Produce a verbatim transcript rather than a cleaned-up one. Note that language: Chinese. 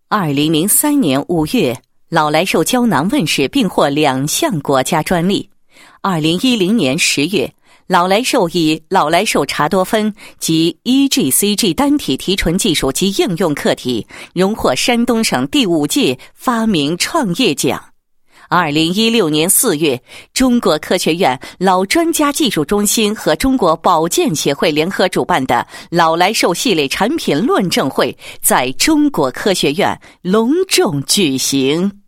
二零零三年五月，老来寿胶囊问世，并获两项国家专利。二零一零年十月，老来寿以老来寿茶多酚及 E G C G 单体提纯技术及应用课题，荣获山东省第五届发明创业奖。二零一六年四月，中国科学院老专家技术中心和中国保健协会联合主办的老来寿系列产品论证会在中国科学院隆重举行。